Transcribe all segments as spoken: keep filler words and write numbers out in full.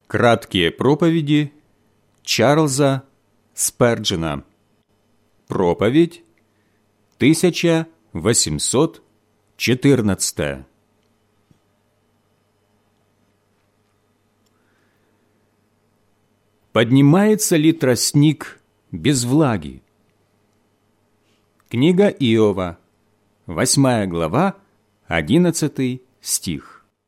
Краткие проповеди Чарльза Сперджена. Проповедь тысяча восемьсот четырнадцатая. Поднимается ли тростник без влаги? Книга Иова, восьмая глава, одиннадцатый стих.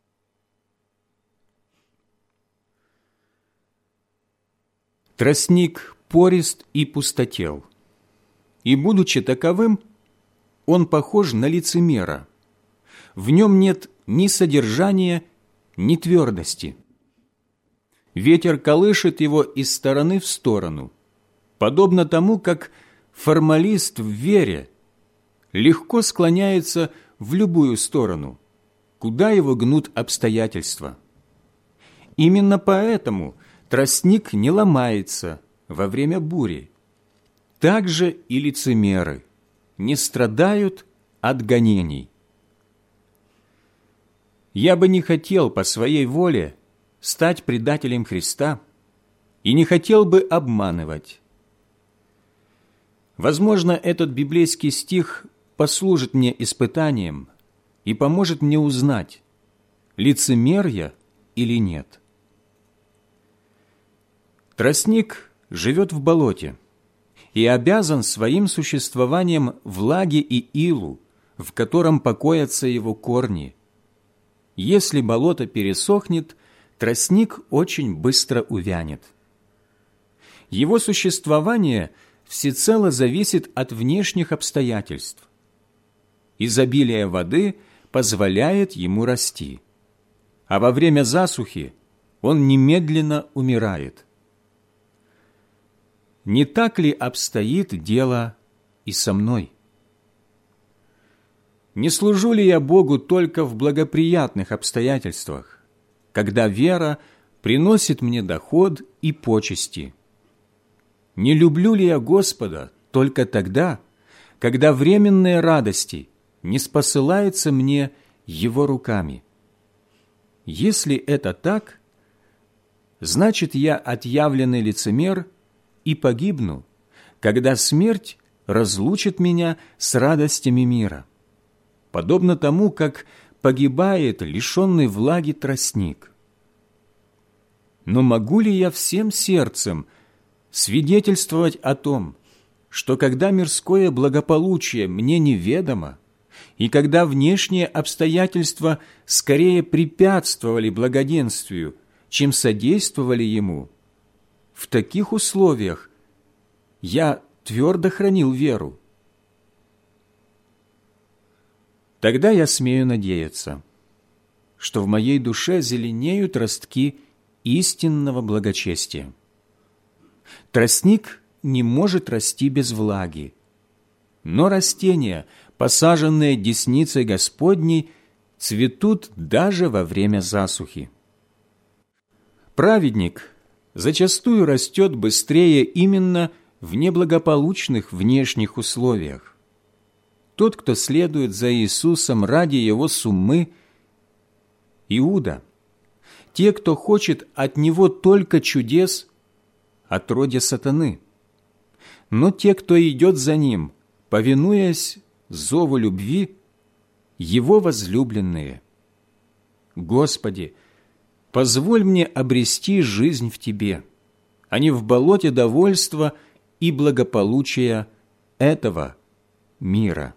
Тростник порист и пустотел, и, будучи таковым, он похож на лицемера. В нем нет ни содержания, ни твердости. Ветер колышет его из стороны в сторону, подобно тому, как формалист в вере легко склоняется в любую сторону, куда его гнут обстоятельства. Именно поэтому тростник не ломается во время бури. Так же и лицемеры не страдают от гонений. Я бы не хотел по своей воле стать предателем Христа и не хотел бы обманывать. Возможно, этот библейский стих послужит мне испытанием и поможет мне узнать, лицемер я или нет. Тростник живет в болоте и обязан своим существованием влаге и илу, в котором покоятся его корни. Если болото пересохнет, тростник очень быстро увянет. Его существование всецело зависит от внешних обстоятельств. Изобилие воды позволяет ему расти, а во время засухи он немедленно умирает. Не так ли обстоит дело и со мной? Не служу ли я Богу только в благоприятных обстоятельствах, когда вера приносит мне доход и почести? Не люблю ли я Господа только тогда, когда временные радости не спосылаются мне Его руками? Если это так, значит, я отъявленный лицемер и погибну, когда смерть разлучит меня с радостями мира, подобно тому, как погибает лишенный влаги тростник. Но могу ли я всем сердцем свидетельствовать о том, что когда мирское благополучие мне неведомо, и когда внешние обстоятельства скорее препятствовали благоденствию, чем содействовали ему, в таких условиях я твердо хранил веру? Тогда я смею надеяться, что в моей душе зеленеют ростки истинного благочестия. Тростник не может расти без влаги, но растения, посаженные десницей Господней, цветут даже во время засухи. Праведник зачастую растет быстрее именно в неблагополучных внешних условиях. Тот, кто следует за Иисусом ради Его суммы, Иуда. Те, кто хочет от Него только чудес, отродье сатаны. Но те, кто идет за Ним, повинуясь зову любви, Его возлюбленные. Господи, позволь мне обрести жизнь в Тебе, а не в болоте довольства и благополучия этого мира.